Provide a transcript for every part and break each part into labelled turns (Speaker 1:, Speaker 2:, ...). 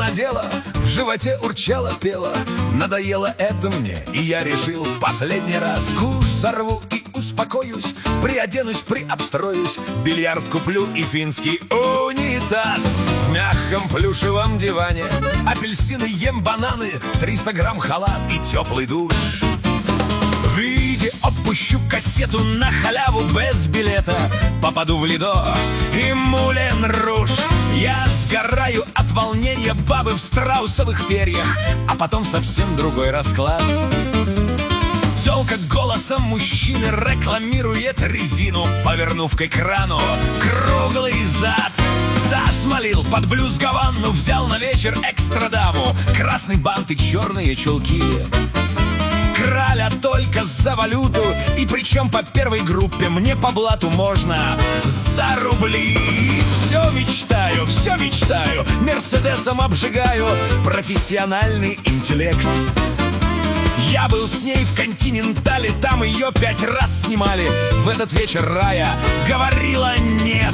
Speaker 1: надела, в животе урчала, пела. Надоело это мне, и я решил в последний раз куш сорву и успокоюсь, приоденусь, приобстроюсь, бильярд куплю и финский унитаз. В мягком плюшевом диване апельсины ем, бананы, 300 грамм халат и теплый душ. В виде опущу кассету на халяву без билета, попаду в Лидо и Мулен Руж. Я сгораю от волнения бабы в страусовых перьях, а потом совсем другой расклад. Тёлка голосом мужчины рекламирует резину, повернув к экрану круглый зад. Засмолил под блюз Гаванну, взял на вечер экстрадаму, красный бант и черные чулки. Краля только за валюту, и причем по первой группе, мне по блату можно за рубли. Все мечтаю, мерседесом обжигаю, профессиональный интеллект. Я был с ней в Континентале, там ее 5 раз снимали. В этот вечер Рая говорила нет.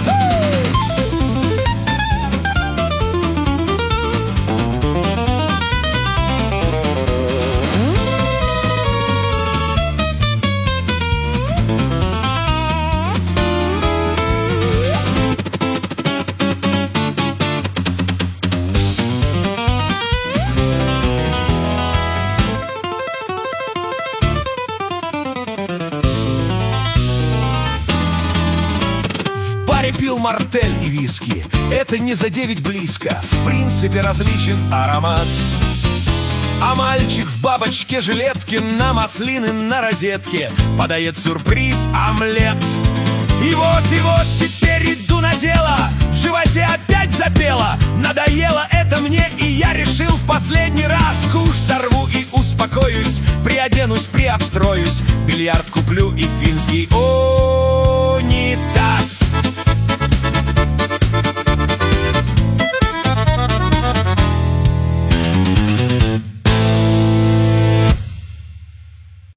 Speaker 1: Пил мартель и виски, это не за 9 близко. В принципе различен аромат. А мальчик в бабочке жилетке на маслины на розетке подает сюрприз омлет. И вот теперь иду на дело, в животе опять запело. Надоело это мне, и я решил в последний раз куш сорву и успокоюсь, приоденусь, приобстроюсь, бильярд куплю и финский